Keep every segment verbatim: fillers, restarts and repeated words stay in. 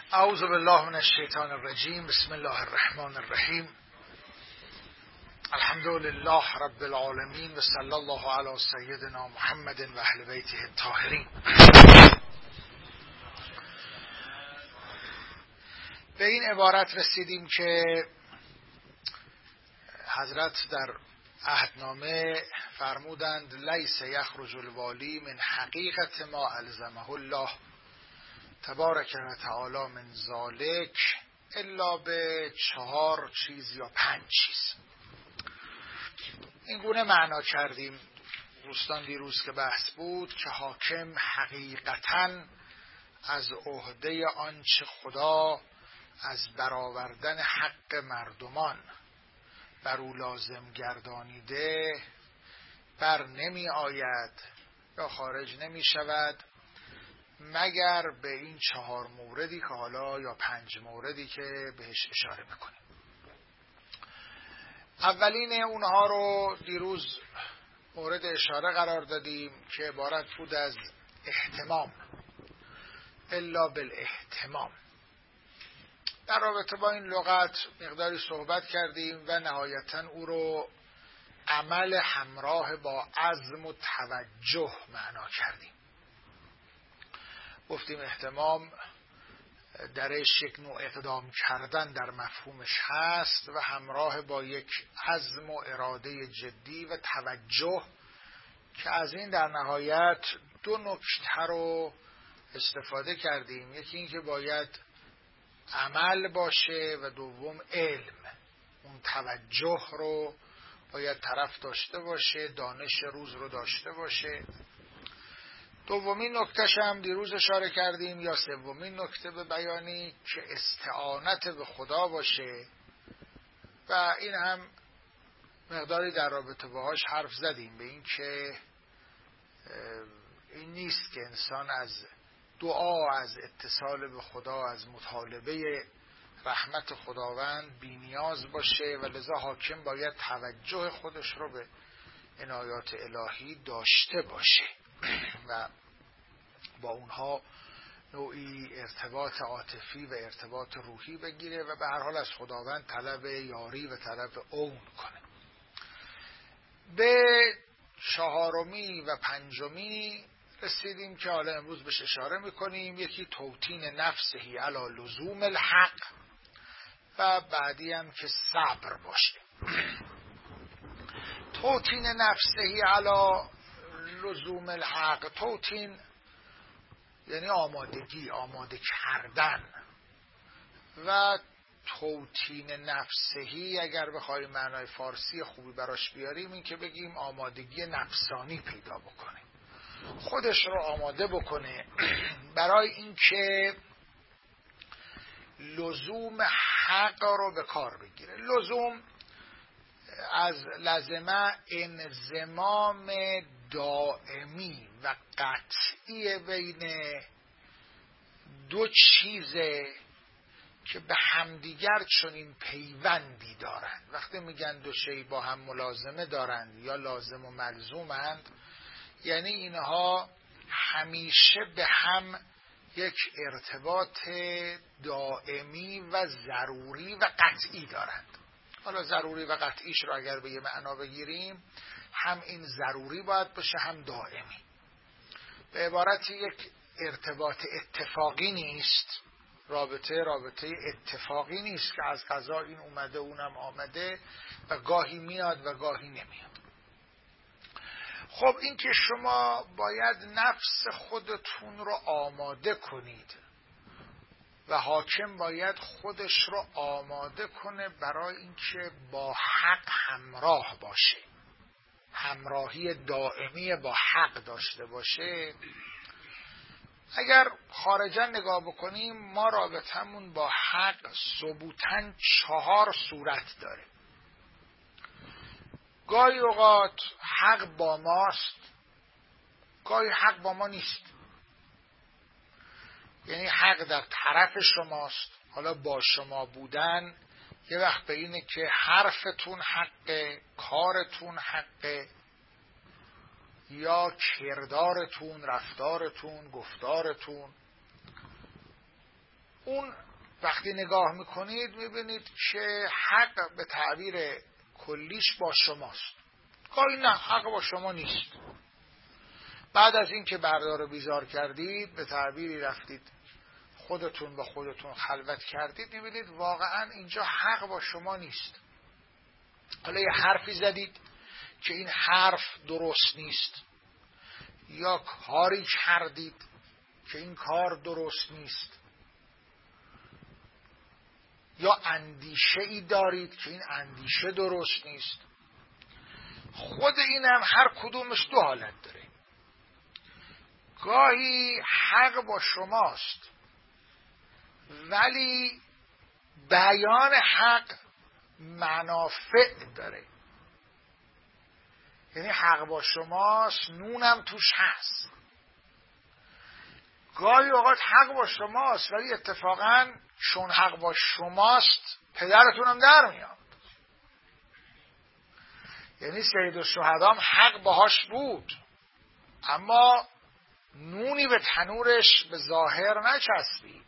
اعوذ بالله من الشیطان الرجیم. بسم الله الرحمن الرحیم. الحمد لله رب العالمین و صلی الله علی سیدنا محمد و اهل بیته الطاهرین. به این عبارت رسیدیم که حضرت در عهدنامه فرمودند لیس یخرج الوالی من حقیقت ما الزمه الله تبارک و تعالی من ذالک الا به چهار چیز یا پنج چیز. این گونه معنا کردیم دوستان دیروز که بحث بود که حاکم حقیقتاً از عهده آنچه خدا از برآوردن حق مردمان بر او لازم گردانیده بر نمی آید یا خارج نمی شود مگر به این چهار موردی که حالا یا پنج موردی که بهش اشاره میکنیم. اولین اونها رو دیروز مورد اشاره قرار دادیم که عبارت بود از اهتمام، الا بالاهتمام. در رابطه با این لغت مقداری صحبت کردیم و نهایتا او رو عمل همراه با عزم و توجه معنا کردیم. گفتیم اهتمام درش یک نوع اقدام کردن در مفهومش هست و همراه با یک عزم و اراده جدی و توجه که از این در نهایت دو نکته رو استفاده کردیم. یکی این که باید عمل باشه و دوم علم. اون توجه رو باید طرف داشته باشه، دانش روز رو داشته باشه. دومین نکتهش هم دیروز اشاره کردیم یا سومین نکته به بیانی که استعانت به خدا باشه و این هم مقداری در رابطه باهاش حرف زدیم به این که این نیست که انسان از دعا، از اتصال به خدا، از مطالبه رحمت خداوند بی نیاز باشه و لذا حاکم باید توجه خودش رو به عنایات الهی داشته باشه و با اونها نوعی ارتباط عاطفی و ارتباط روحی بگیره و به هر حال از خداوند طلب یاری و طلب عون کنه. به چهارمی و پنجمی رسیدیم که حالا امروز بهش اشاره میکنیم. یکی توطین نفسهی علی لزوم الحق و بعدی هم که صبر باشه. توطین نفسهی علی لزوم الحق، توطین یعنی آمادگی، آماده کردن و توطین نفسهی اگر بخوایم معنای فارسی خوبی براش بیاریم این که بگیم آمادگی نفسانی پیدا بکنه، خودش رو آماده بکنه برای اینکه لزوم حق رو به کار بگیره. لزوم از لزمه انضمام دائمی و قطعی بین دو چیزه که به همدیگر چنین پیوندی دارند. وقتی میگن دو شی با هم ملازمه دارند یا لازم و ملزومند یعنی اینها همیشه به هم یک ارتباط دائمی و ضروری و قطعی دارند. حالا ضروری و قطعیش رو اگر به یه معنا بگیریم هم این ضروری باید باشه هم دائمی. به عبارتی یک ارتباط اتفاقی نیست، رابطه رابطه اتفاقی نیست که از قضا این اومده اونم آمده و گاهی میاد و گاهی نمیاد. خب این که شما باید نفس خودتون رو آماده کنید و حاکم باید خودش رو آماده کنه برای اینکه با حق همراه باشه، همراهی دائمی با حق داشته باشه. اگر خارجا نگاه بکنیم ما رابطمون با حق ثبوتاً چهار صورت داره. گاهی اوقات حق با ماست، گاهی حق با ما نیست. یعنی حق در طرف شماست، حالا با شما بودن یه وقت به اینه که حرفتون حقه، کارتون حقه، یا کردارتون، رفتارتون، گفتارتون. اون نون وقتی نگاه میکنید میبینید که حق به تعبیر کلیش با شماست. گاهی نه، حق با شما نیست. بعد از این که بردار رو بیزار کردید، به تعبیری رفتید خودتون با خودتون خلوت کردید، میبینید واقعا اینجا حق با شما نیست. حالا یه حرفی زدید که این حرف درست نیست، یا کاری کردید که این کار درست نیست، یا اندیشه ای دارید که این اندیشه درست نیست. خود این هم هر کدومش دو حالت داره. گاهی حق با شماست ولی بیان حق منافع داره، یعنی حق با شماست، نونم توش هست. گاهی اوقات حق با شماست ولی اتفاقاً چون حق با شماست پدرتونم در میاد. یعنی سید الشهدا هم حق باهاش بود اما نونی به تنورش به ظاهر نچسبید.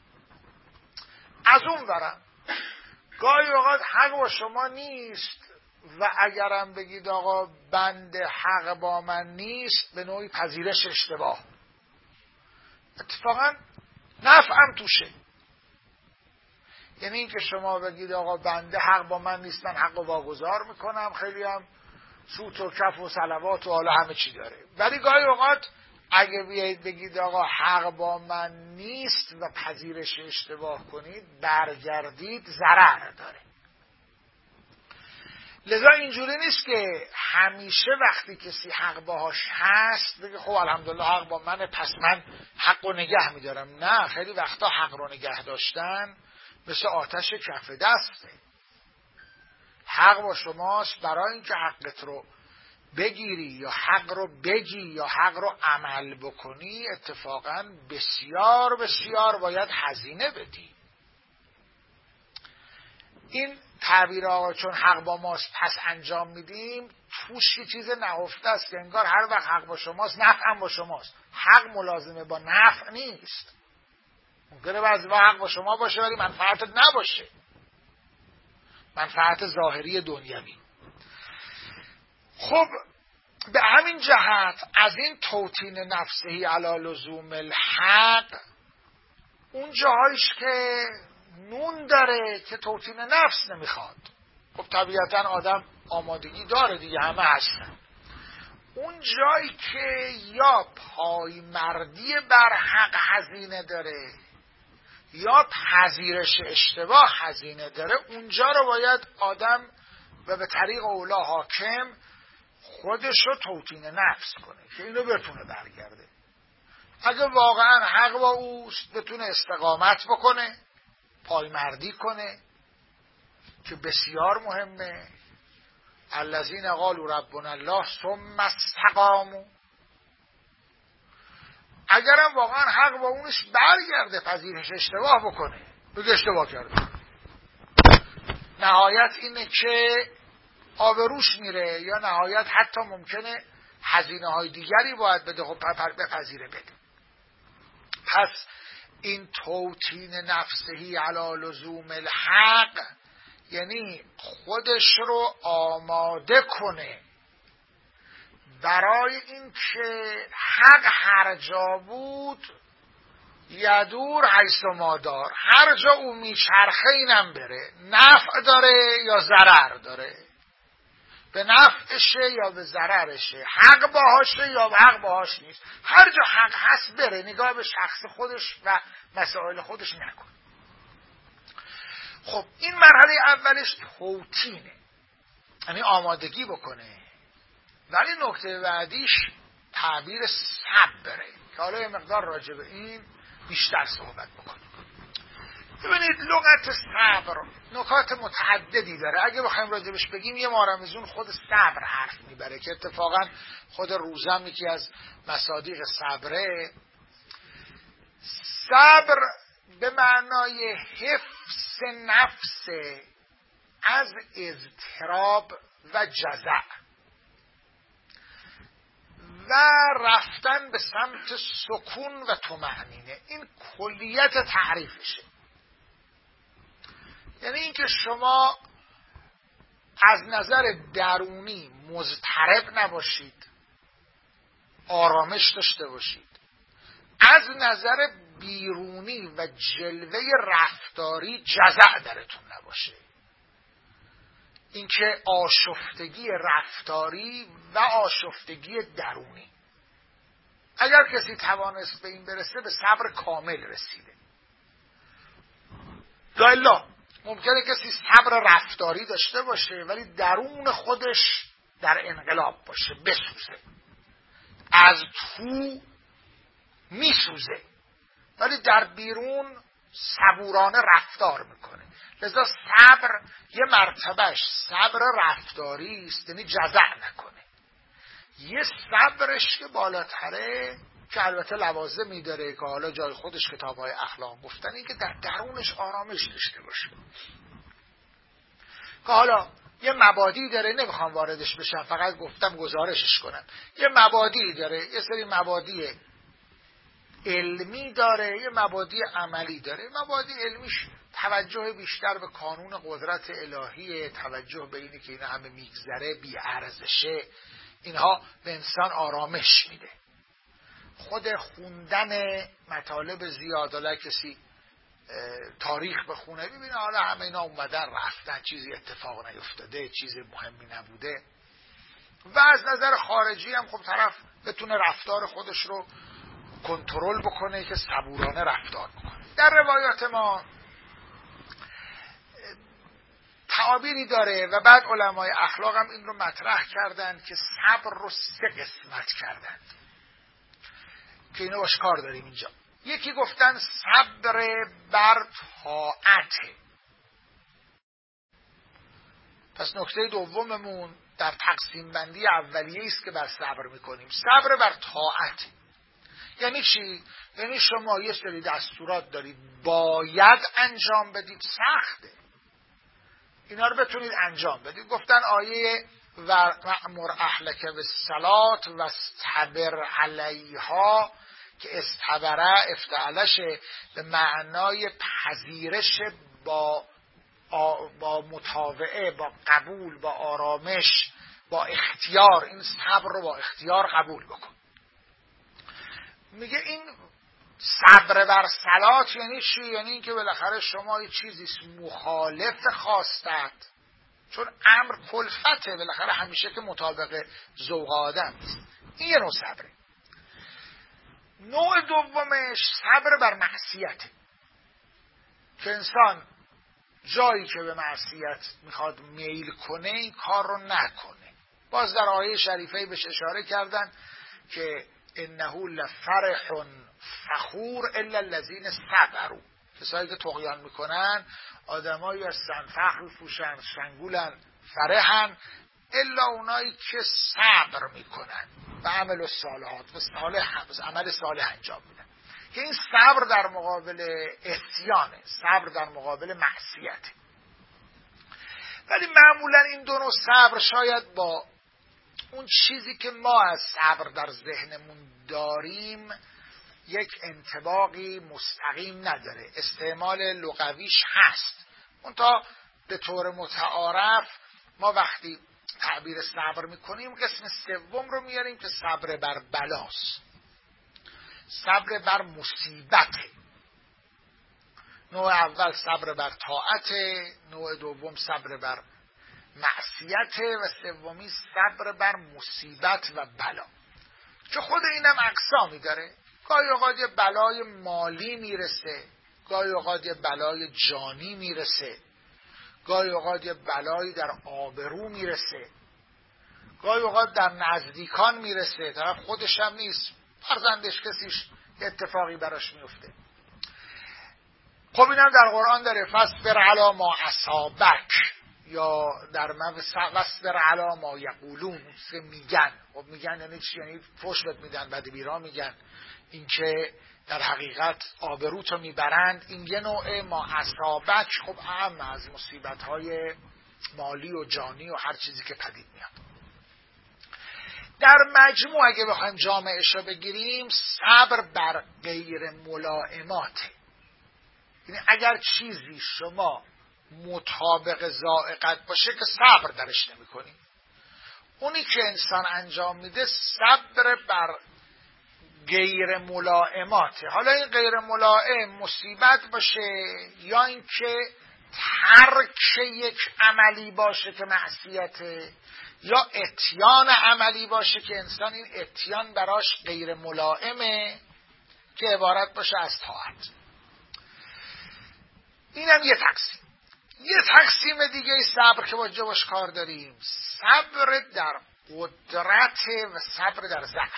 از اون برم گاهی اوقات حق با شما نیست و اگرم بگید آقا بنده حق با من نیست، به نوعی پذیرش اشتباه، اتفاقا نفعم توشه. یعنی این که شما بگید آقا بنده حق با من نیست، من حق واگذار میکنم، خیلی هم سوت و کف و صلوات و حالا همه چی داره. ولی گاهی اوقات اگه بیایید بگید آقا حق با من نیست و پذیرش اشتباه کنید، برگردید، ضرر داره. لذا اینجوری نیست که همیشه وقتی کسی حق باهاش هست بگه خب الحمدلله حق با منه پس من حق رو نگه میدارم. نه، خیلی وقتا حق رو نگه داشتن مثل آتش کف دسته. حق با شماست، برای اینکه حقت رو بگیری یا حق رو بگی یا حق رو عمل بکنی اتفاقا بسیار بسیار باید هزینه بدی. این تعبیر آقا چون حق با ماست پس انجام میدیم توش یه چیز نهفته است که انگار هر وقت حق با شماست نفع هم با شماست. حق ملازمه با نفع نیست. ممکنه بعضی وقت حق با شما باشه ولی منفعتت نباشه، منفعت ظاهری دنیوی. خب به همین جهت از این توطین نفسهی علی لزوم الحق اون جاهایش که نون داره که توطین نفس نمیخواد، خب طبیعتا آدم آمادگی داره دیگه، همه هستن. اون جایی که یا پایمردی بر حق هزینه داره یا پذیرش اشتباه هزینه داره، اونجا رو باید آدم و به طریق اولا حاکم خودش رو توطین نفس کنه که اینو بتونه برگرده. اگه واقعا حق با اوست بتونه استقامت بکنه، پایمردی کنه که بسیار مهمه. الذین قالوا ربنا الله ثم استقاموا. اگرم واقعا حق با اونش برگرده پذیرش اشتباه بکنه، بگه اشتباه کرده، نهایت اینه که آبروش میره یا نهایت حتی ممکنه هزینه های دیگری باید بده، خب بپذیره بده. پس این توطین نفسهی علی لزوم الحق یعنی خودش رو آماده کنه برای این که حق هر جا بود یدور حیث ما دار، هر جا او میچرخه اینم بره، نفع داره یا ضرر داره، به نفعشه یا به ضررشه، حق باهاشه یا به حق باهاش نیست، هر جا حق هست بره، نگاه به شخص خودش و مسائل خودش نکن. خب این مرحله اولش توطینه، یعنی آمادگی بکنه. ولی نکته بعدیش تعبیر صبره که حالا یه مقدار راجع به این بیشتر صحبت بکنیم. ببینید لغت صبر نکات متعددی داره. اگه بخوایم راجبش بگیم یه مارمزون خود صبر حرف میبره که اتفاقا خود روزم یکی از مصادیق صبره. صبر به معنای حفظ نفس از اضطراب و جزع و رفتن به سمت سکون و طمأنینه. این کلیت تعریفشه. یعنی اینکه شما از نظر درونی مضطرب نباشید، آرامش داشته باشید، از نظر بیرونی و جلوه رفتاری جزع درتون نباشه. اینکه آشفتگی رفتاری و آشفتگی درونی. اگر کسی توانست به این برسه به صبر کامل رسیده. لاالا ممکنه کسی صبر رفتاری داشته باشه ولی درون خودش در انقلاب باشه، بسوزه، از تو میسوزه ولی در بیرون صبورانه رفتار میکنه. لذا صبر یه مرتبهش صبر رفتاری است، یعنی جزع نکنه. یه صبرش که بالاتره که البته لوازمی داره که حالا جای خودش کتاب‌های اخلاق گفتن، این که در درونش آرامش داشته باشه. که حالا یه مبادی داره، نمیخوام واردش بشم، فقط گفتم گزارشش کنم. یه مبادی داره، یه سری مبادی علمی داره، یه مبادی عملی داره. مبادی علمیش توجه بیشتر به کانون قدرت الهیه، توجه به اینه که این همه میگذره، بی ارزشه، اینها به انسان آرامش میده. خود خوندن مطالب زیاد، حالا کسی تاریخ بخونه ببینه حالا همه اینا اومدن رفتن، چیزی اتفاق نیفتاده، چیز مهمی نبوده. و از نظر خارجی هم خب طرف بتونه رفتار خودش رو کنترل بکنه که صبورانه رفتار بکنه. در روایات ما تعابیری داره و بعد علمای اخلاق هم این رو مطرح کردن که صبر رو سه قسمت کردن که اینو باش کار داریم اینجا. یکی گفتن صبر بر طاعته. پس نکته دوممون در تقسیم بندی اولیه است که بر صبر میکنیم. صبر بر طاعت یعنی چی؟ یعنی شما یه سری دستورات دارید باید انجام بدید، سخته، اینا رو بتونید انجام بدید. گفتن آیه وَأْمُرْ أَهْلَكَ بِالصَّلَاةِ وَاسْتَبِرْ عَلَيْهَا که استبره افتعلشه به معنای پذیرش با با متابعه، با قبول، با آرامش، با اختیار. این صبر رو با اختیار قبول بکن. میگه این صبر بر صلات یعنی چی؟ یعنی این که بالاخره شما یه چیزی مخالف خواستت، چون امر کلفته بالاخره همیشه که مطابق ذوق آدم نیست. این یه نوع صبره. نوع دومش صبر بر معصیته که انسان جایی که به معصیت میخواد میل کنه این کار رو نکنه. باز در آیه شریفه بهش اشاره کردن که انه لفرح فخور الا الذين صبروا. کسایی که طغیان میکنن آدمایی هستن فخر فروشن، شنگولن، فرحن، الا اونایی که صبر میکنن و عمل الصالحات و صالح عمل صالح انجام میدن. که این صبر در مقابل عصیانه، صبر در مقابل معصیته. ولی معمولا این دو نوع صبر شاید با اون چیزی که ما از صبر در ذهنمون داریم یک انطباقی مستقیم نداره. استعمال لغویش هست، منتها به طور متعارف ما وقتی تعبیر صبر میکنیم قسم سوم رو میاریم که صبر بر بلاست، صبر بر مصیبته. نوع اول صبر بر طاعته، نوع دوم صبر بر معصیته و سومی صبر بر مصیبت و بلا. که خود اینم اقسامی داره. گاهی اوقات یه بلای مالی میرسه، گاهی اوقات یه بلای جانی میرسه، گاهی اوقات یه بلایی در آبرو میرسه، گاهی اوقات در نزدیکان میرسه، طرف خودش هم نیست، فرزندش کسیش اتفاقی براش میفته. خب اینم در قرآن داره فاصبر علی ما اصابک، یا در وصبر علی ما یقولون که میگن. خب میگن یعنی چی؟ یعنی فحش بهت میدن، بد بیرا میگن، این که در حقیقت آبروتو میبرند. این یه نوع ما اصابک خب اهم از مصیبت های مالی و جانی و هر چیزی که پدید میاد. در مجموع اگه بخوایم جامعش رو بگیریم صبر بر غیر ملائماته. یعنی اگر چیزی شما مطابق ذائقت باشه که صبر درش نمی کنی. اونی که انسان انجام میده صبر بر غیر ملائماته. حالا این غیر ملائم مصیبت باشه یا اینکه ترک یک عملی باشه که معصیته، یا اتیان عملی باشه که انسان این اتیان براش غیر ملائمه که عبارت باشه از طاعت. اینم یه تقسیم. یه تقسیم دیگه صبر که باید باش کار داریم، صبر در قدرت و صبر در ضعف.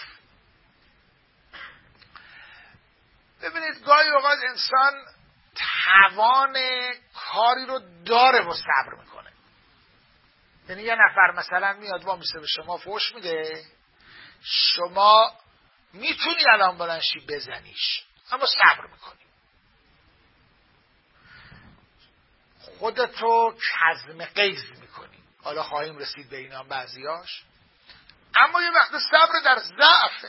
ببینید گاهی اوقات انسان توان کاری رو داره و صبر میکنه. یعنی یه نفر مثلا میاد با میسه به شما فحش میده، شما میتونی الان بلنشی بزنیش اما صبر میکنی، خودتو کظم غیظ میکنی. حالا خواهیم رسید به اینا بعضیاش. اما یه وقت صبر در ضعفه،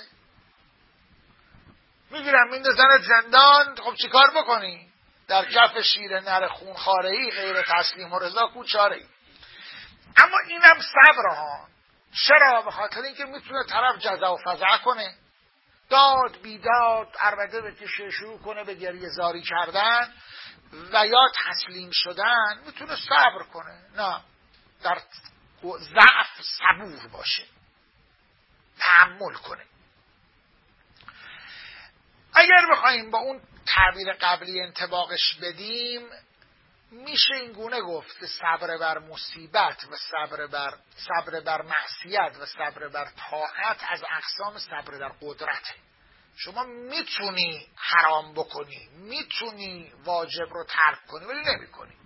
میگیرم میندازن زندان، خب چی کار بکنی؟ در کف شیر نر خونخواره‌ای غیر تسلیم و رضا کو چاره‌ای. اما اینم صبر ها. چرا؟ به خاطر اینکه میتونه طرف جزع و فزع کنه، داد بیداد عربده بکشه، شروع کنه به گریه زاری کردن و یا تسلیم شدن، میتونه صبر کنه. نه، در ضعف صبور باشه، تحمل کنه. اگر بخوایم با اون تعبیر قبلی انطباقش بدیم، میشه این گونه گفت که صبر بر مصیبت و صبر بر صبر بر معصیت و صبر بر طاعت از اقسام صبر در قدرته. شما میتونی حرام بکنی، میتونی واجب رو ترک کنی، ولی نمیکنی.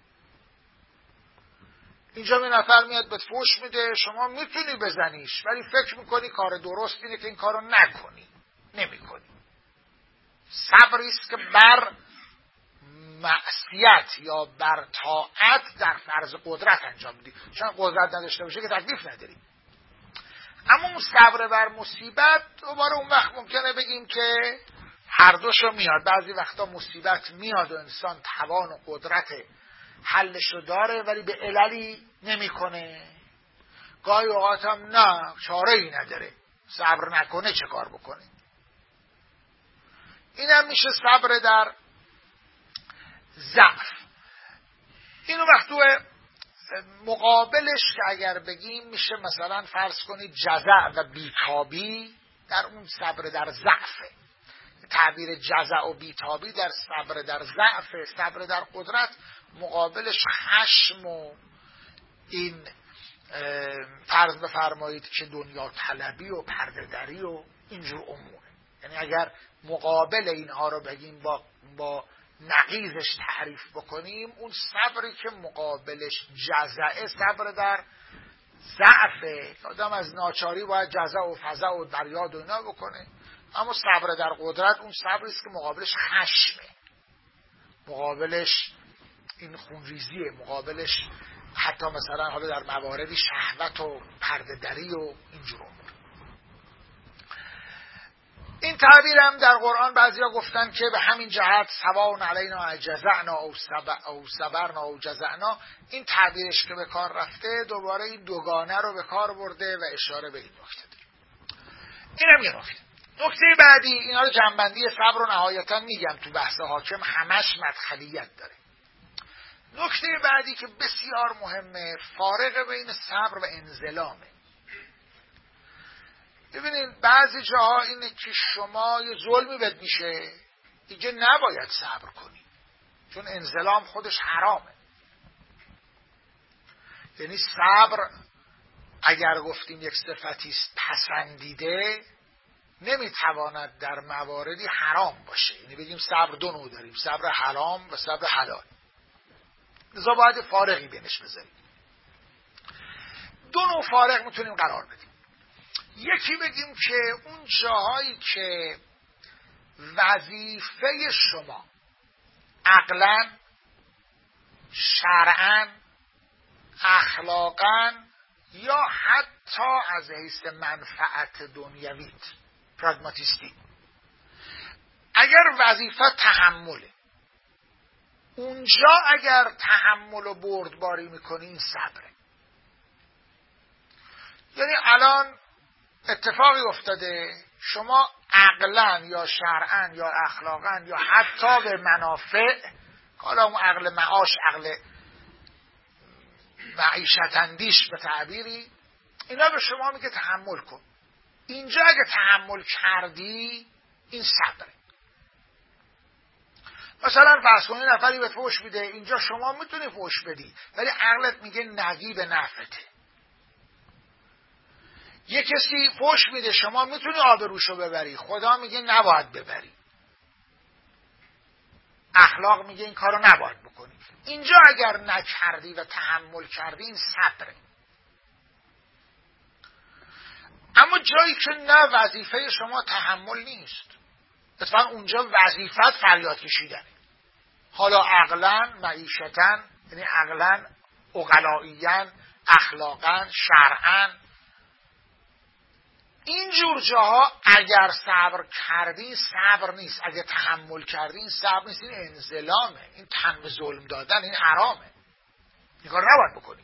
اینجا می نفر میاد بهت فحش میده، شما میتونی بزنیش ولی فکر میکنی کار درست اینه که این کارو نکنی، نمیکنی. صبری است که بر معصیت یا بر طاعت در فرض قدرت انجام میدی. چون قدرت نداشته باشه که تکلیف نداری. اما اون صبر بر مصیبت دوباره اون وقت ممکنه بگیم که هر دوشو میاد. بعضی وقتا مصیبت میاد و انسان توان و قدرت حلشو داره ولی به عللی نمیکنه. گاهی اوقات هم نه، چاره ای نداره، صبر نکنه چه کار بکنه. اینم میشه صبر در ضعف. اینو وقت تو مقابلش که اگر بگیم میشه مثلا فرض کنید جزع و بیتابی در اون صبر در ضعفه. تعبیر جزع و بیتابی در صبر در ضعف، صبر در قدرت، مقابلش خشم و این فرض بفرمایید که دنیا طلبی و پرده‌دری و اینجور امور. یعنی اگر مقابل اینها رو بگیم با با نقیضش تعریف بکنیم، اون صبری که مقابلش جزعه صبر در ضعفه. آدم از ناچاری باید جزع و فزع و بریاد و اینا بکنه. اما صبر در قدرت اون صبری است که مقابلش خشمه، مقابلش این خونریزیه، مقابلش حتی مثلا حالا در مواردی شهوت و پرده‌دری و اینجور امور. این تعبیر هم در قرآن بعضیا گفتن که به همین جهت سواء علینا جزعنا او او صبرنا او جزعنا، این تعبیرش که به کار رفته دوباره این دوگانه رو به کار برده و اشاره به این نکته داره. اینم یه نکته. نکته بعدی، اینا رو جنبندی صبر رو نهایتا میگم، تو بحث حاکم همش مدخلیت داره. نکته بعدی که بسیار مهمه، فارق بین صبر و انزلامه. ببینید بعضی جاها اینه که شما یه ظلمی بهت میشه، دیگه نباید صبر کنی چون انزلام خودش حرامه. یعنی صبر اگر گفتیم یک صفتی است پسندیده، نمیتواند در مواردی حرام باشه. یعنی بگیم صبر دو نوع داریم، صبر حرام و صبر حلال. لذا باید فارقی بینش بذاریم. دو نوع فارق میتونیم قرار بدیم. یکی بگیم که اون جاهایی که وظیفه شما عقلاً، شرعاً، اخلاقاً یا حتی از حیث منفعت دنیویت، پراگماتیستی، اگر وظیفه تحمله، اونجا اگر تحمل و بردباری میکنی این صبره. یعنی الان اتفاقی افتاده، شما عقلاً یا شرعاً یا اخلاقاً یا حتی به منافع، حالا اون عقل معاش، عقل معیشت اندیش به تعبیری، اینا به شما میگه تحمل کن. اینجا اگه تحمل کردی این صبره. مثلا فرض کنید نفری به فحش میده، اینجا شما میتونی فحش بدی ولی عقلت میگه نگی به نفعته. یه کسی فحش میده، شما میتونی آبروشو ببری، خدا میگه نباید ببری، اخلاق میگه این کارو نباید بکنی. اینجا اگر نکردی و تحمل کردی این صبره. اما جایی که نه وظیفه شما تحمل نیست، اتفاقا اونجا وظیفت فریاد کشیدنه، حالا عقلاً، معیشتاً، یعنی عقلاً، عقلائیاً، اخلاقاً، شرعاً، این جور جاها اگر صبر کردی صبر نیست، اگر تحمل کردی این صبر نیست، این انظلامه، این تن به ظلم دادن، این حرامه، این کار نباید بکنید.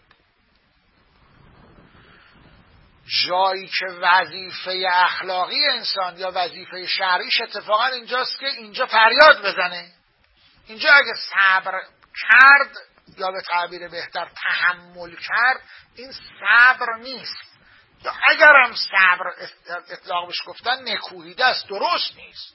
جایی که وظیفه اخلاقی انسان یا وظیفه شرعیش اتفاقا اینجاست که اینجا فریاد بزنه. اینجا اگه صبر کرد یا به تعبیر بهتر تحمل کرد این صبر نیست، یا اگرم صبر اطلاق بهش گفتن نکوهیده است، درست نیست.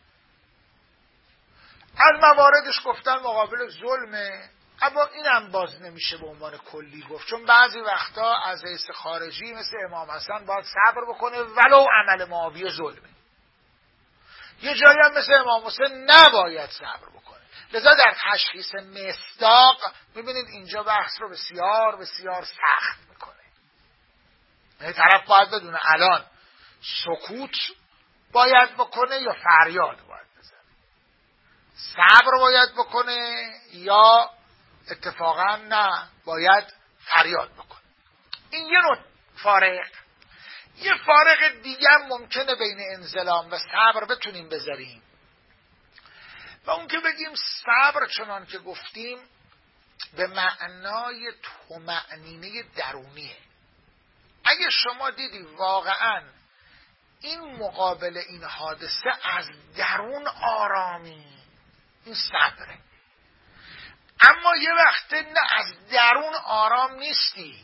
از مواردش گفتن مقابل ظلمه، اما اینم باز نمیشه به عنوان کلی گفت، چون بعضی وقتا از حیث خارجی مثل امام حسن باید صبر بکنه ولو عمل معاویه ظلمه، یه جایی هم مثل امام حسین نباید صبر بکنه. لذا در تشخیص مصداق میبینید اینجا بحث رو بسیار بسیار سخت میکنه. یعنی طرف باید بدونه الان سکوت باید بکنه یا فریاد باید بزنه، صبر باید بکنه یا اتفاقا نه باید فریاد بکنه. این یه نوع فارق. یه فارق دیگه هم ممکنه بین انظلام و صبر بتونیم بذاریم، و اون که بگیم صبر چنان که گفتیم به معنای طمأنینه درونیه. اگه شما دیدی واقعا این مقابل این حادثه از درون آرامی، این صبره. اما یه وقت نه از درون آرام نیستی،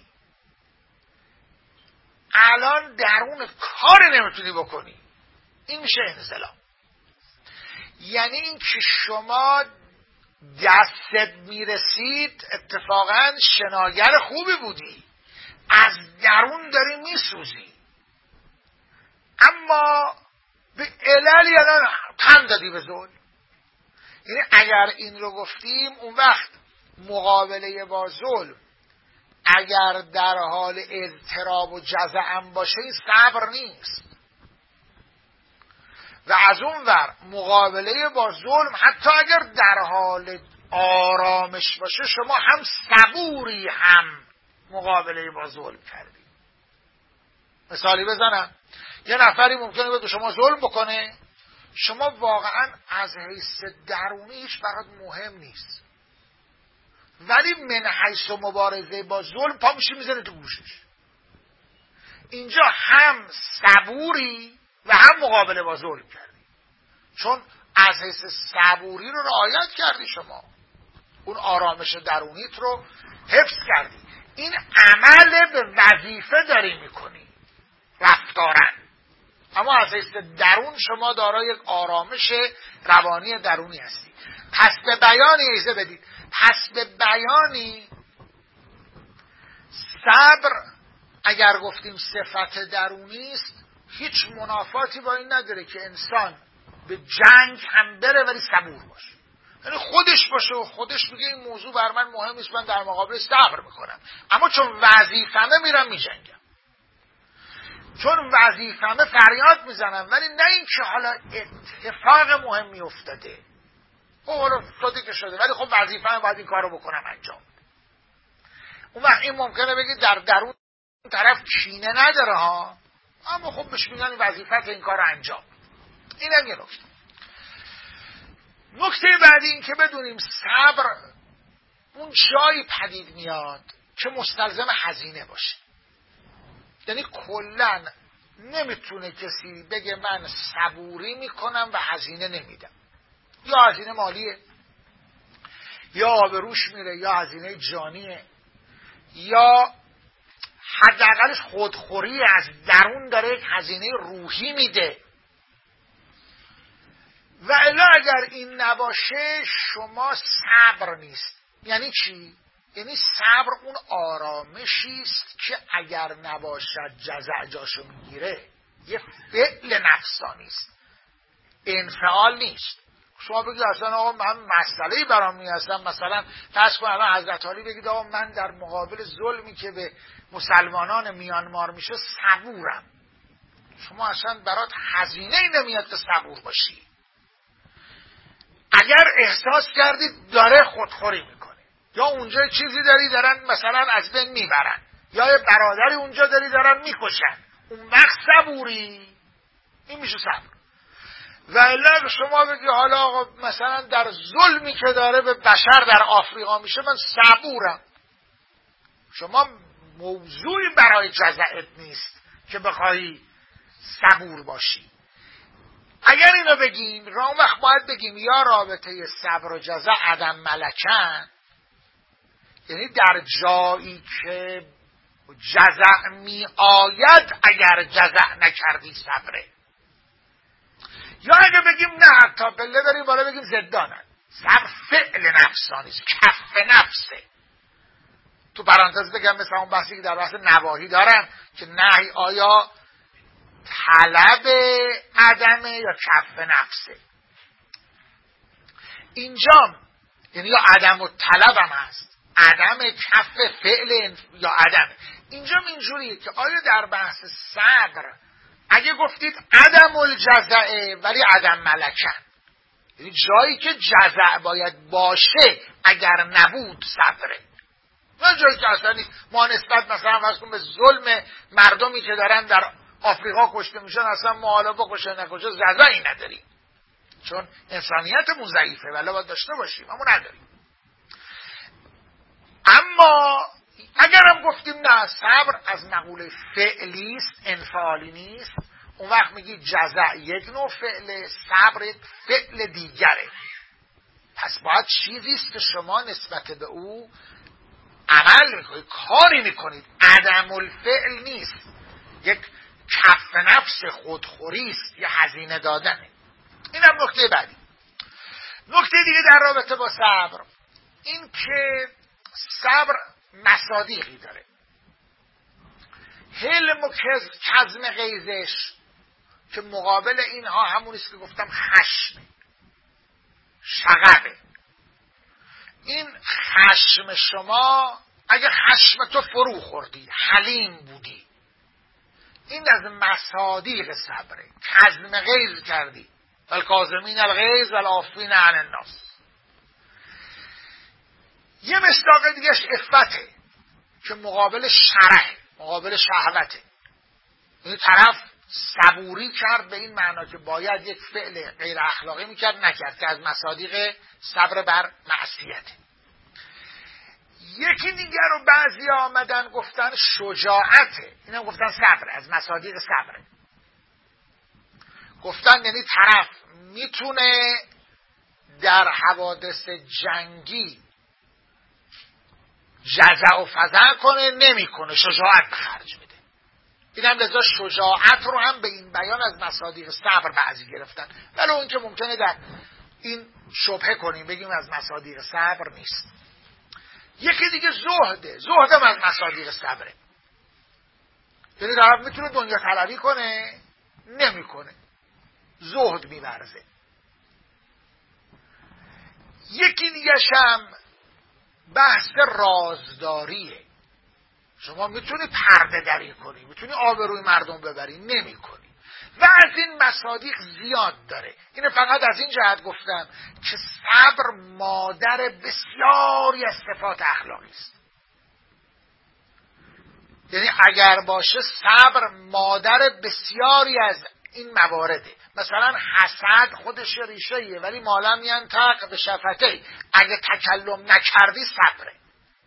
الان درون کار نمیتونی بکنی، این میشه انزلام. یعنی این که شما دستت میرسید اتفاقا شناگر خوبی بودی، از درون داری میسوزی، اما به عللی الان تن دادی به ظلم. یعنی اگر این رو گفتیم اون وقت مقابله با ظلم اگر در حال اضطراب و جزع باشه این صبر نیست، و از اون ور مقابله با ظلم حتی اگر در حال آرامش باشه شما هم صبوری هم مقابله با ظلم کردی. مثالی بزنم، یه نفری ممکنه به شما ظلم بکنه، شما واقعا از حیث درونی هیچ برات مهم نیست، ولی من حیث مبارزه با ظلم پا میشی میزنه تو گوشش. اینجا هم صبوری و هم مقابله با ظلم کردی، چون از حیث صبوری رو رعایت کردی، شما اون آرامش درونیت رو حفظ کردی. این عمل به وظیفه داری میکنی رفتارن، اما از حیث درون شما دارای یک آرامش روانی درونی هستی. پس به بیانی ایزه بدید، پس به بیانی صبر اگر گفتیم صفت درونی است، هیچ منافاتی با این نداره که انسان به جنگ هم بره ولی صبور باشه، یعنی خودش باشه و خودش میگه این موضوع بر من مهم نیست، من در مقابل صبر میکنم، اما چون وظیفمه میرم میجنگم، چون وظیفمه فریاد میزنم، ولی نه این که حالا اتفاق مهمی افتاده، او حالا افتاده که شده ولی خب وظیفمه باید این کار رو بکنم انجام. اون وقت این ممکنه بگی در درون طرف کینه نداره ها، اما خب بهش میگن وظیفت این کار رو انجام. این هم یه نکته. نکته بعدی این که بدونیم صبر اون جایی پدید میاد که مستلزم هزینه باشه. یعنی کلن نمیتونه کسی بگه من صبوری میکنم و هزینه نمیدم. یا هزینه مالیه، یا آبروش میره، یا هزینه جانیه، یا حداقلش خودخوری از درون داره، یک هزینه روحی میده. و الا اگر این نباشه شما صبر نیست. یعنی چی؟ یعنی صبر اون آرامشی است که اگر نباشد جزع جاشو میگیره. یه فعل نفسانی است، انفعال نیست. شما بگید اصلا آقا من مسئله‌ای برام میاسم، مثلا فرض کن الان حضرت علی بگید آقا من در مقابل ظلمی که به مسلمانان میانمار میشه صبورم. شما اصلا برات هزینه‌ای نمیاد که صبور باشی. اگر احساس کردید داره خودخوری میکنه، یا اونجا چیزی داری دارن مثلا از بین میبرن، یا یه برادری اونجا داری دارن میکشن، اون وقت صبوری، این میشه صبر. و الا شما بگی حالا آقا مثلا در ظلمی که داره به بشر در آفریقا میشه من صبورم. شما موضوعی برای جزعت نیست که بخوای صبور باشی. اگر اینو بگیم راه وقت باید بگیم یا رابطه صبر و جزع عدم ملکن، یعنی در جایی که جزع می آید اگر جزع نکردی صبره. یا اگه بگیم نه حتی پله بریم بالا بگیم زدانن، صبر فعل نفسانی است، کف نفسه. تو پرانتز بگم مثل اون بحثی که در بحث نواهی دارن که نهی آیا طلب عدمه یا کف نفسه. اینجا یعنی یا عدم و طلب هم هست، عدم کف فعل یا عدم. اینجا اینجوریه که آیا در بحث صبر اگه گفتید عدم الجزعه ولی عدم ملکن، یعنی جایی که جزع باید باشه اگر نبود صبره، نه جایی که اصلا نیست. ما نسبت مثلا فرض کن به ظلم مردمی که دارن در آفریقا کشته میشن اصلا ما حالا بکشه نکشه جزعی نداریم، چون انسانیتمون ضعیفه ولی باید داشته باشیم، اما نداریم. اما اگرم گفتیم نه صبر از مقوله فعلی است انفعالی نیست، اون وقت میگی جزع یک نوع فعله، صبر یک فعل دیگره. پس باید چیزی است که شما نسبت به او عمل میکنید، کاری میکنید. عدم الفعل نیست، یک کف نفس خودخوری است، یه هزینه دادنه. اینم نکته بعدی. نکته دیگه در رابطه با صبر این که صبر مصادیقی داره. حلم و کظم غیظش که مقابل اینها همونیست که گفتم خشم، شغبه. این خشم شما اگه خشم تو فرو خوردی، حلیم بودی، این از مصادیق صبره. کظم غیظ کردی، والکاظمین الغیظ والعافین عن الناس. یه مصداق دیگهش عفته که مقابل شرح، مقابل شهوته. این طرف صبوری کرد به این معنا که باید یک فعل غیر اخلاقی میکرد، نکرد، که از مصادیق صبر بر معصیته. یکی دیگر رو بعضی آمدن گفتن شجاعته، این هم گفتن صبر، از مصادیق صبره. گفتن یعنی طرف میتونه در حوادث جنگی جزع و فزع کنه، نمیکنه، شجاعت به خرج میده. این هم لذا شجاعت رو هم به این بیان از مصادیق صبر بعضی گرفتن، ولی اون که ممکنه در این شبهه کنیم بگیم از مصادیق صبر نیست. یکی دیگه زهده، زهدم از مصادیق صبره. یعنی طرف میتونه دنیا طلبی کنه، نمیکنه، زهد میورزه. یکی دیگه هم بحث رازداریه. شما میتونی پرده دری کنی، میتونی آبروی مردم ببری، نمی کنی. و از این مصادیق زیاد داره. اینو فقط از این جهت گفتم که صبر مادر بسیاری از صفات اخلاقی است. یعنی اگر باشه صبر مادر بسیاری از این موارده. مثلا حسد خودش ریشه ولی مالم ینطق به شفته، اگه تکلم نکردی صبره.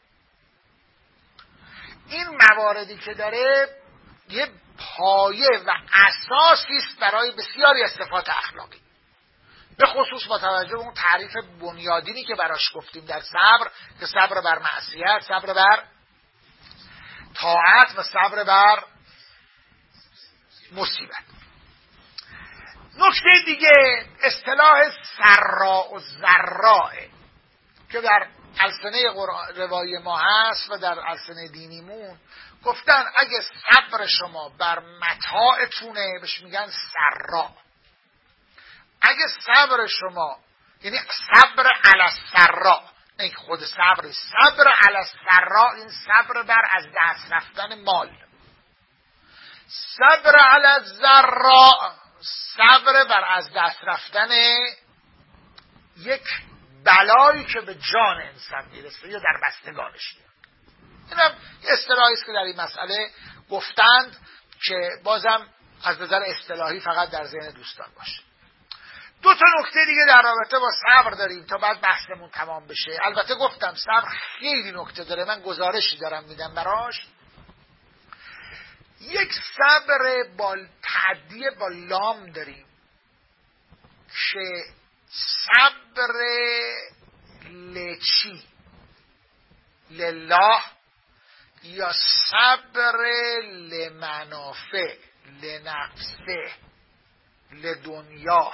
این مواردی که داره یه پایه و اساسی است برای بسیاری از صفات اخلاقی، به خصوص با توجه به اون تعریف بنیادینی که براش گفتیم در صبر، که صبر بر معصیت، صبر بر طاعت و صبر بر مصیبت. نکته دیگه اصطلاح سراء و ضراء که در السنه روایی ما هست و در السنه دینیمون، گفتن اگه صبر شما بر متاعتونه بهش میگن سراء، اگه صبر شما یعنی صبر علی السراء، نه خود صبر، صبر علی السراء این صبر بر از دست رفتن مال، صبر علی الضراء صبر بر از دست رفتن یک بلایی که به جان انسان میرسه یا در بستگانش میاد. اینم یه اصطلاحی است که در این مسئله گفتند که بازم از نظر اصطلاحی فقط در ذهن دوستان باشه. دو تا نکته دیگه در رابطه با صبر داریم تا بعد بحثمون تمام بشه. البته گفتم صبر خیلی نکته داره، من گزارشی دارم میدم براش. یک صبر با تعدیه با لام داریم که صبر لچی لله یا صبر لمنافع لنفسه لدنیا.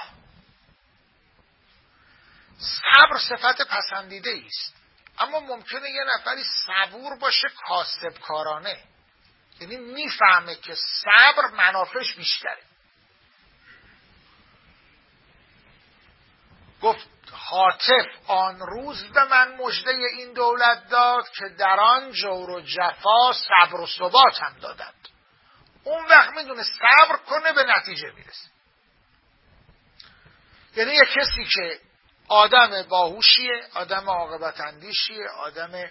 صبر صفت پسندیده است، اما ممکنه یه نفری صبور باشه کاسب کارانه، یعنی میفهمه که صبر منافعش بیشتره. گفت هاتف آن روز به من مژده این دولت داد که در آن جور و جفا صبر و ثبات هم دادند. اون وقت میدونه صبر کنه به نتیجه میرسه. یعنی یه کسی که آدم باهوشیه، آدم عاقبت اندیشیه، آدم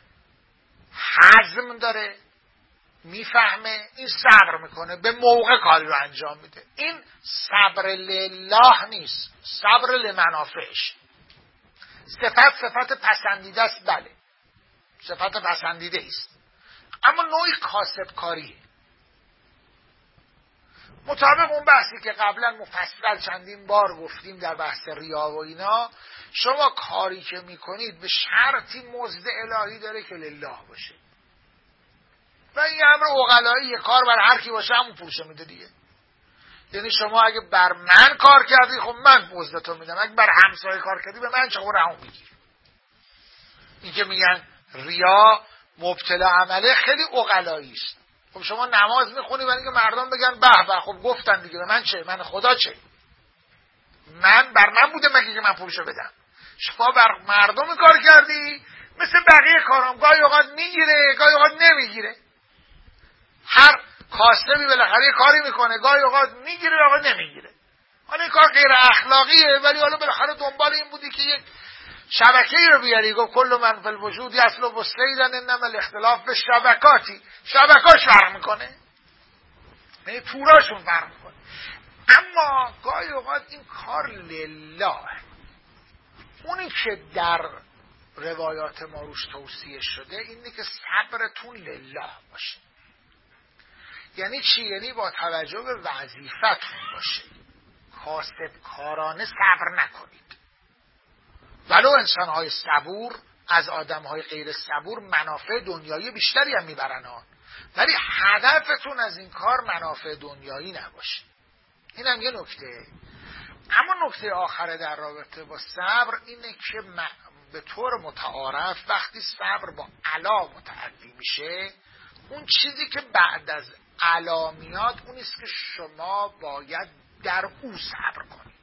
حزم داره، میفهمه، این صبر میکنه، به موقع کاری رو انجام میده. این صبر لله نیست، صبر لمنافعش. صفت صفت پسندیده است، بله صفت پسندیده است، اما نوعی کاسب کاریه. مطابق اون بحثی که قبلا مفصل چندین بار گفتیم در بحث ریا و اینا، شما کاری که میکنید به شرطی مزد الهی داره که لله باشه و این امر عقلایی، کار بر هر کی باشه همون پولشو میده دیگه. یعنی شما اگه بر من کار کردی خب من مزدتو میدم، اگه بر همسایه کار کردی به من چقدر همون میگیر. این که میگن ریا مبتلا عمله خیلی عقلایی است. خب شما نماز میخونی برای اینکه مردم بگن به به، خب گفتن دیگه، به من چه؟ من خدا چه؟ من بر من بوده مگه که من پولشو بدم؟ شما بر مردم کار کردی، مثل بقیه کارام گاهی اوقات میگیره گاهی اوقات نمیگیره. هر کاسبی بالاخره کاری میکنه، گاهی اوقات میگیره اوقات نمیگیره. حالا این کار غیر اخلاقیه، ولی حالا بالاخره دنبال این بودی که یک شبکه‌ای رو بیاری. گفت کل من فی الوجود یسلب الصیدن انما الاختلاف به شبکاتی. شبکاش فرق میکنه، یعنی توراشون فرق میکنه. اما گاهی اوقات این کار لله، اونی که در روایات ما روش توصیه شده اینه که صبرتون لله باشه. یعنی چی؟ یعنی با توجه به وظیفتون باشه، کاسب کارانه صبر نکنید. ولو انسان‌های صبور از آدم‌های غیر صبور منافع دنیایی بیشتری هم میبرن ها، ولی هدفتون از این کار منافع دنیایی نباشه. این هم یه نکته. اما نکته آخره در رابطه با صبر اینه که به طور متعارف وقتی صبر با علا متعدی میشه، اون چیزی که بعد از علا میاد اون است که شما باید در او صبر کنید.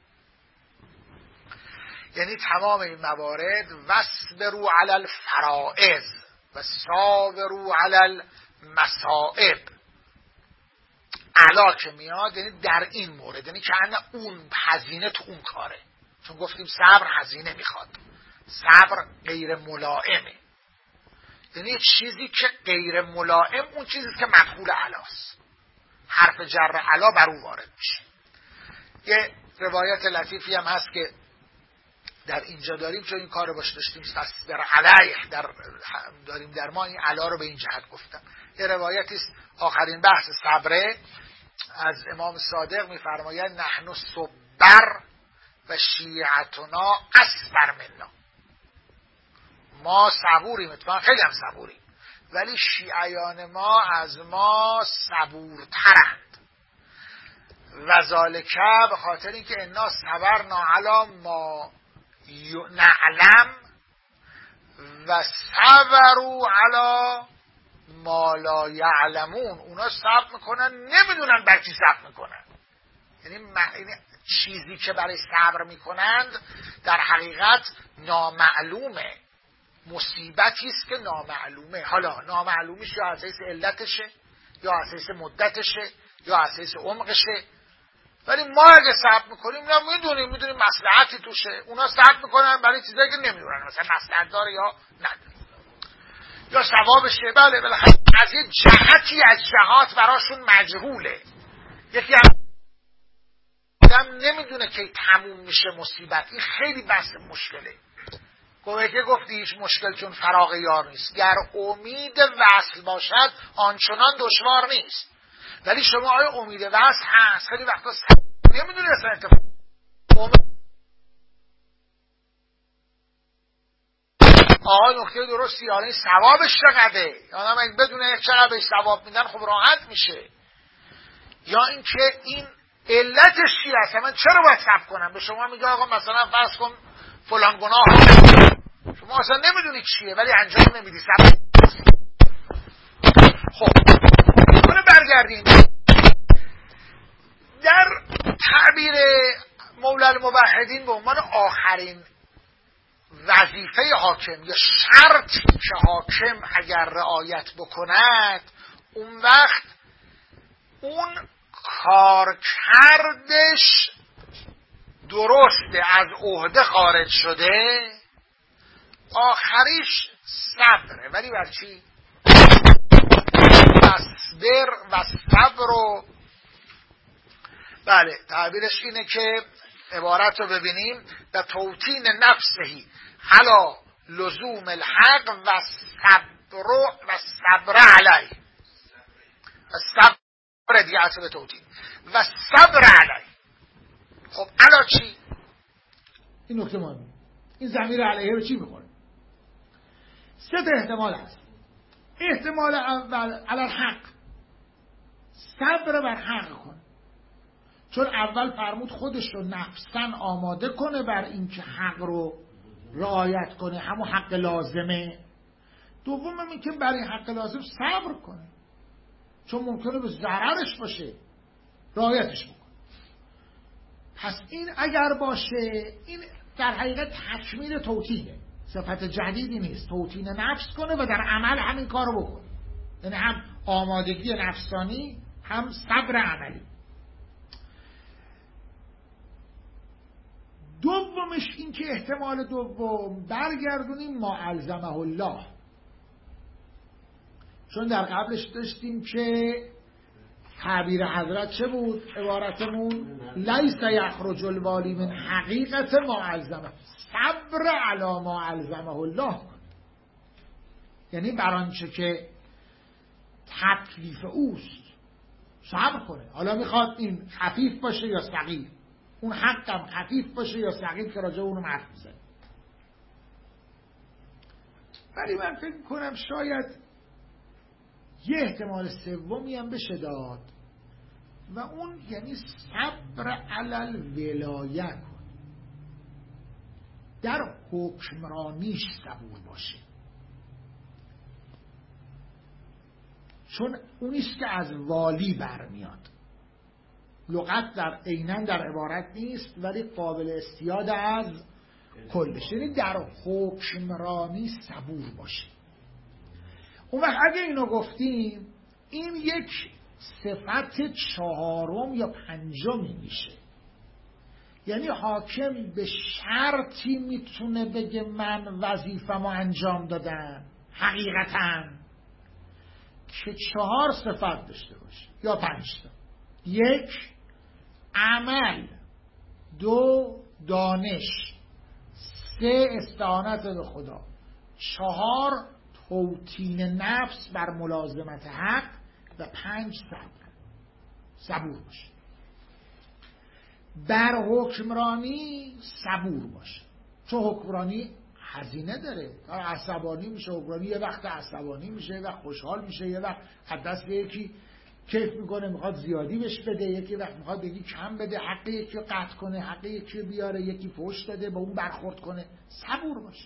یعنی تمام این موارد واصبروا علی الفرائض و صابروا علی المصائب، علا که میاد یعنی در این مورد، یعنی که انا اون هزینه تو اون کاره، چون گفتیم صبر هزینه میخواد، صبر غیر ملائمه. یعنی چیزی که غیر ملائم اون چیزی که مدخول علاست. حرف جر علا بر او وارد میشه. یه روایت لطیفی هم هست که در اینجا داریم، چون این کار رو باش داشتیم تصدر علیه در داریم در ما این علا رو به این جهت گفتم. یه روایتی است آخرین بحث صبره از امام صادق میفرماید نحن صبر و شیعتنا اصبر منا. ما صبوریم، اتفاقا خیلی هم صبوریم، ولی شیعیان ما از ما صبورترند. و ذالک به خاطر اینکه انا صبرنا علی ما نعلم و صبروا علی ما لا یعلمون. اونا صبر میکنن نمیدونن بر چی صبر میکنن. یعنی چیزی که برای صبر میکنند در حقیقت نامعلومه، مصیبتی است که نامعلومه. حالا نامعلومیش یا اساس علتشه یا اساس مدتشه یا اساس عمقشه، ولی ما اگه صبر میکنیم نه میدونیم میدونیم مصلحتی توشه. اونا صبر میکنن برای چیزایی که نمیدونن، مثلا مصلحت داره یا نداره یا ثوابشه. بله بالاخره از یه جهتی از جهات براشون مجهوله. یکی آدم نمیدونه که تموم میشه مصیبت. این خیلی بحث مشکله. گوه که گفتی هیچ مشکل چون فراغ یار نیست. گر امید وصل باشد آنچنان دشوار نیست. ولی شما آیا امید وصل هست؟ خیلی وقتا نمیدونی اصلا اتفاق آقا نکته درستی. حالا این ثوابش چقدره؟ یا من بدونه چقدر بهش ثواب میدن خب راحت میشه، یا اینکه این علتش چی هست؟ من چرا باید صبر کنم؟ به شما میگه آقا مثلا فرض کن فلان گناه شما اصلا نمیدونی چیه ولی انجام نمیدی، صبر. خب حالا برگردیم در تعبیر مولا الموحدین به عنوان آخرین وظیفه حاکم یا شرطی که حاکم اگر رعایت بکند، اون وقت اون کارکردش درسته، از عهده خارج شده، آخریش صبره. ولی بر چی؟ صبر و صبر رو بله تعبیرش اینه که عبارت رو ببینیم به توطین نفسهی علا لزوم الحق و صبر و صبر علی و صبر دیگه اصلا به توطین و صبر علی. خب علا چی؟ این نکته مهمه. این ضمیر علیه به چی میخوره؟ سه تا احتمال هست. احتمال اول علی الحق، صبر بر حق کن، چون اول فرمود خودش رو نفسن آماده کنه بر این که حق رو رعایت کنه، همون حق لازمه. دوم هم این که برای حق لازم صبر کنه، چون ممکنه به ضررش باشه، رعایتش بکنه. پس این اگر باشه، این در حقیقت تکمیل توطینه، صفت جدیدی نیست. توطین نفس کنه و در عمل همین کار رو بکنه، یعنی هم آمادگی نفسانی هم صبر عملی. دومش این که احتمال دوم برگردونیم ما الزمه الله، چون در قبلش داشتیم که تعبیر حضرت چه بود؟ عبارتمون لیس یخرج الوالی من حقیقت ما الزمه، صبر علی ما الزمه الله، یعنی بر آنچه که تکلیف اوست صبر کنه. حالا میخواد این خفیف باشه یا ثقیل، اون حقم خفیف باشه یا ثقیل که راجع اونو حرف میزنه. ولی من فکر کنم شاید یه احتمال سومی هم بشه داد و اون یعنی صبر علی الولایه کن، در حکمرانیش صبور باشه، چون اونیست که از والی برمیاد. لغت در عیناً در عبارت نیست ولی قابل استیاد از کلش، یعنی در حکمرانی صبور باشه. اون وقت اگه اینو گفتیم این یک صفت چهارم یا پنجمی میشه، یعنی حاکم به شرطی میتونه بگه من وظیفه‌مو انجام دادم حقیقتاً که چهار صفت داشته باشه یا پنج تا. یک، عمل. دو، دانش. سه، استعانت به خدا. چهار، توطین نفس بر ملازمت حق. و پنج، صبر. صبور باش. بر حکمرانی صبور باش، چون حکمرانی هزینه داره. عصبانی میشه حکمرانی، یه وقت عصبانی میشه، یه وقت خوشحال میشه، یه وقت از دست یکی کیف میکنه میخواد زیادی بهش بده، یکی وقت میخواد بگی کم بده، حق یکی رو قطع کنه، حق یکی رو بیاره، یکی فحش داده با اون برخورد کنه. صبور باشه.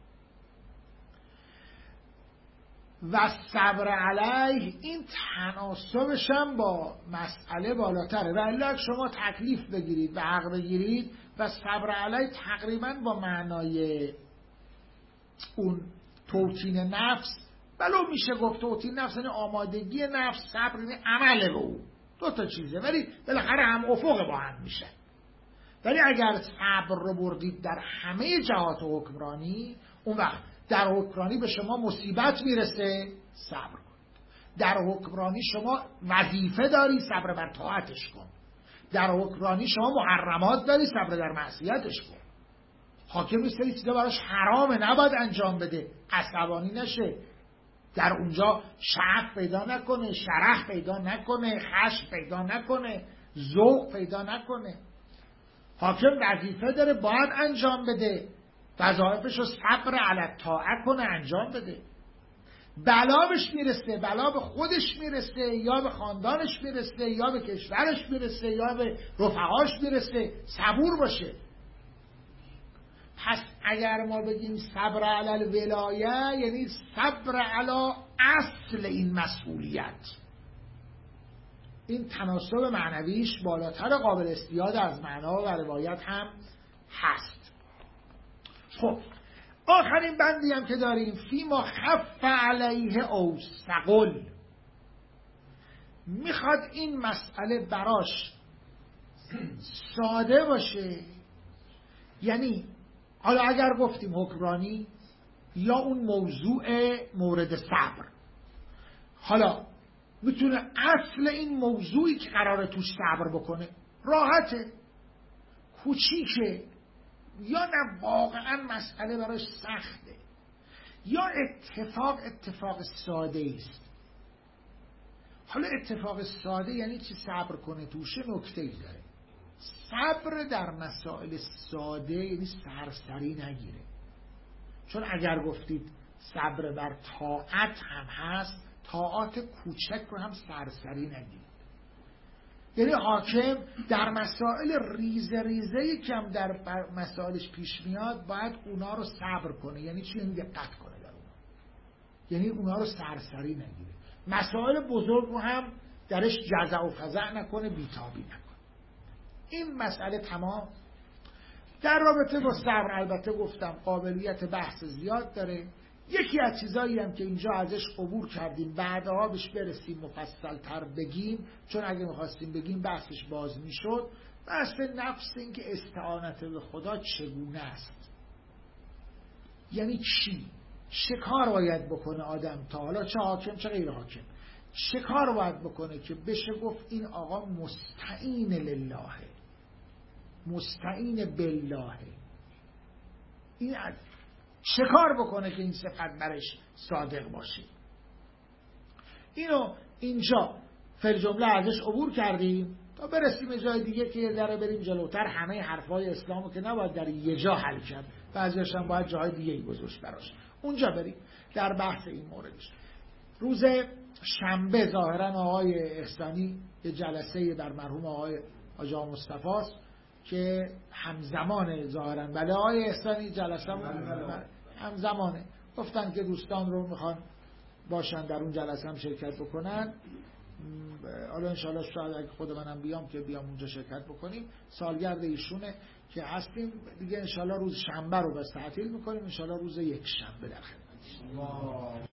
و صبر علیه، این تناسبش هم با مسئله بالاتره. و الا شما تکلیف بگیرید و حق بگیرید و صبر علیه تقریبا با معنای اون توطین نفس، بلو میشه گفت توطین نفس یعنی آمادگی نفس، صبر یعنی عمل به او، دو تا چیزه، ولی بالاخره هم افق با هم میشه. ولی اگر صبر رو بردید در همه جهات حکمرانی، اون وقت در حکمرانی به شما مصیبت میرسه، صبر کن. در حکمرانی شما وظیفه داری، صبر بر طاعتش کن. در حکمرانی شما محرمات داری، صبر در معصیتش کن. حاکم سری چیزا براش حرامه، نباید انجام بده، عصبانی نشه، در اونجا شعف پیدا نکنه، شرح پیدا نکنه، خشم پیدا نکنه، ذوق پیدا نکنه. حاکم وظیفه داره، باید انجام بده، وظایفش رو صبر علی طاعت کنه، انجام بده. بلا بهش میرسه، بلا به خودش میرسه، یا به خاندانش میرسه، یا به کشورش میرسه، یا به رفقاش میرسه، صبور باشه. پس اگر ما بگیم صبر علی الولایه، یعنی صبر علی اصل این مسئولیت. این تناسب معنویش بالاتر، قابل استیاد از معنا و روایت هم هست. خب آخرین بندی هم که داریم، فی ما خف علیه او ثقل، میخواد این مسئله براش ساده باشه. یعنی حالا اگر گفتیم حکمرانی یا اون موضوع مورد صبر، حالا میتونه اصل این موضوعی که قراره توش صبر بکنه راحته، کوچیکه، یا نه واقعا مسئله براش سخته، یا اتفاق اتفاق ساده است. حالا اتفاق ساده یعنی چی صبر کنه توشه؟ نکته‌ای داره. صبر در مسائل ساده یعنی سرسری نگیره. چون اگر گفتید صبر بر طاعت هم هست، طاعات کوچک رو هم سرسری نگیرید. یعنی حاکم در مسائل ریزه ریزه کم در مسائلش پیش میاد، باید اونا رو صبر کنه. یعنی چی؟ یعنی دقت کنه در اونا، یعنی اونا رو سرسری نگیره. مسائل بزرگ رو هم درش جزع و فزع نکنه، بیتابی نکنه. این مسئله تمام. در رابطه با صبر البته گفتم قابلیت بحث زیاد داره. یکی از چیزایی هم که اینجا ازش عبور کردیم، بعدها بهش برسیم مفصل تر بگیم، چون اگه میخواستیم بگیم بحثش باز میشد، بحث نفس، این که استعانت به خدا چگونه است. یعنی چی؟ چه کار باید بکنه آدم، تا حالا چه حاکم چه غیر حاکم، چه کار باید بکنه که بشه گفت این آقا مستعین لله، مستعین بالله. این چه کار بکنه که این صفت برش صادق باشه؟ اینو اینجا فی جمله ازش عبور کردیم تا برسیم به جای دیگه که یه ذره بریم جلوتر. همه حرفای اسلامو که نباید در یه جا حل کرد، بعضیش هم باید جای دیگه ای گذاشت براش. اونجا بریم در بحث این موردش. روز شنبه ظاهرا آقای احسانی یه جلسه در مرحوم آقای حاجی مصطفی است که همزمان ظاهرا بله آقای احسانی جلسه همزمانه، گفتن که دوستان رو میخوان باشن در اون جلسه هم شرکت بکنن. حالا انشاءالله شاید اگه خود منم بیام که بیام اونجا شرکت بکنیم. سالگرد ایشونه که هستیم دیگه، انشاءالله روز شنبه رو بس تعطیل میکنیم، انشاءالله روز یک شنبه در خدمتشیم.